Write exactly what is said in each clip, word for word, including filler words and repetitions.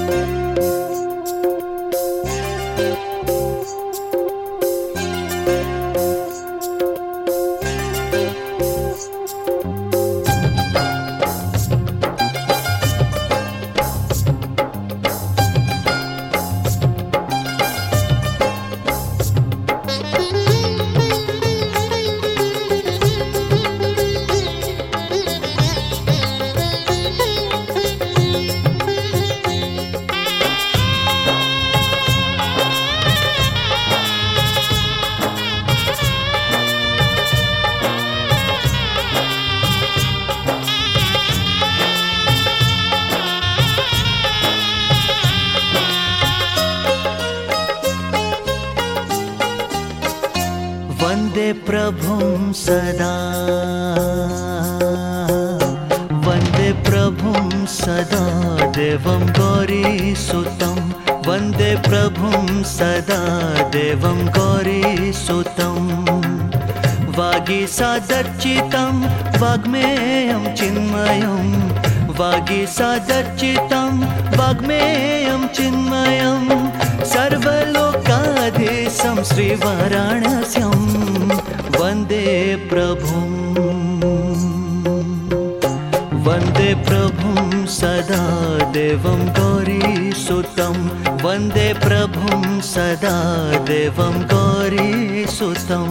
वन्दे प्रभुं सदा, वन्दे प्रभुं सदा देवं गौरीसुतं, वन्दे प्रभुं सदा देवं गौरीसुतं। वागीसादर्चितं वाग्मेयं चिन्मयं, वागीसादर्चितं वाग्मेयं चिन्मयं, सर्वलोकाधीशं श्रीवाराणस्यं वन्दे प्रभुं, वन्दे प्रभुं सदा देवं गौरीसुतं, वन्दे प्रभुं सदा देवं गौरीसुतं।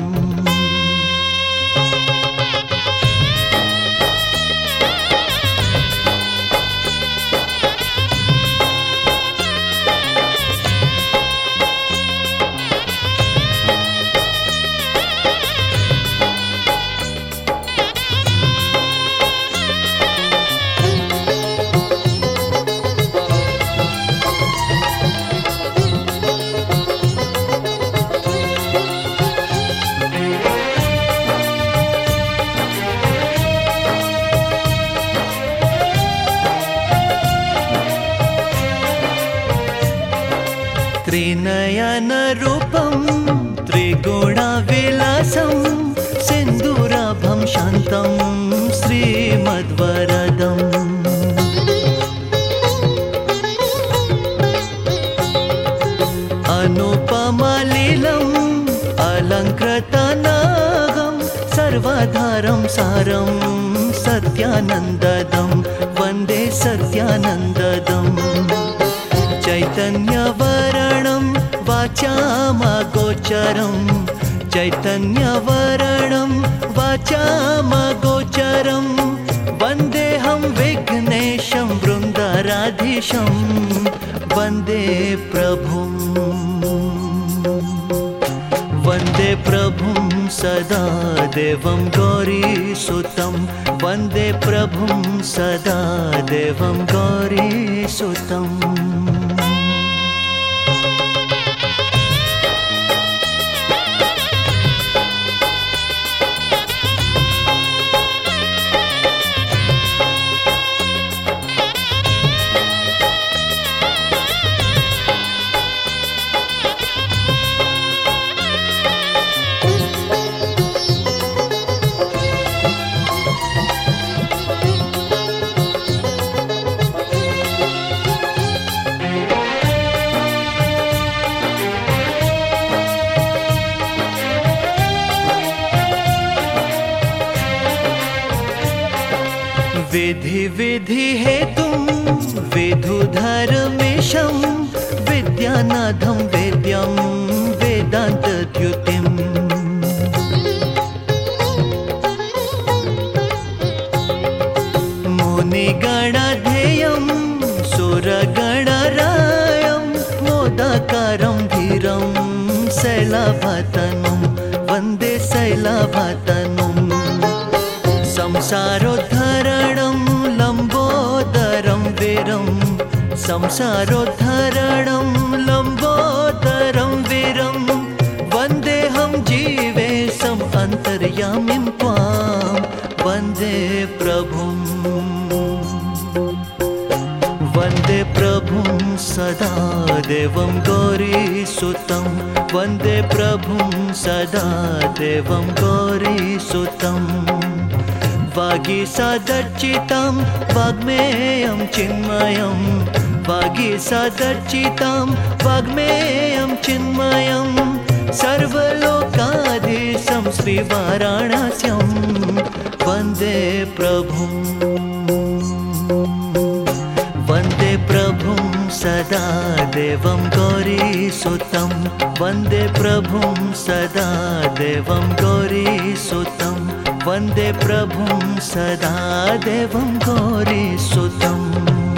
त्रिनयनरूपं त्रिगुणविलासं सिन्दूराभं शान्तं श्रीमद्वरदम्, अनुपमलीलम् अलङ्कृतनागं सर्वाधारं सारं सत्यानन्ददं वन्दे सत्यानन्ददम्। चैतन्यवरणं वाचामगोचरं, चैतन्यवरणं वाचामगोचरं, वन्देऽहं विघ्नेशं वृन्दाराधीशं वन्दे प्रभुं, वन्दे प्रभुं सदा देवं गौरीसुतं, वन्दे प्रभुं सदा देवं गौरीसुतम्। विधि विधि हेतुं विधुधर्मेशं, विद्यानाथं वेद्यं वेदान्तद्युतिम्, मुनिगणधेयं सुरगणरायं, मोदाकारं धीरं शैलाभातनुं वन्दे शैलाभातनुं। संसारोद्धरणं लम्बोदरं वीरं, संसारोद्धरणं लम्बोदरं वीरं, वन्देऽहं जीवेशम् अन्तर्यामिं त्वां वन्दे प्रभुं, वन्दे प्रभुं सदा देवं गौरीसुतं, वन्दे प्रभुं सदा देवं गौरीसुतं। वागीसादर्चितं वाग्मेयं चिन्मयं, वागीसादर्चितं वाग्मेयं चिन्मयं सर्वलोकाधीशं श्रीवाराणस्यं वन्दे प्रभुं वन्दे प्रभुं सदा देवं गौरीसुतं वन्दे प्रभुं सदा देवं गौरीसुतं वन्दे प्रभुं सदा देवं गौरीसुतम्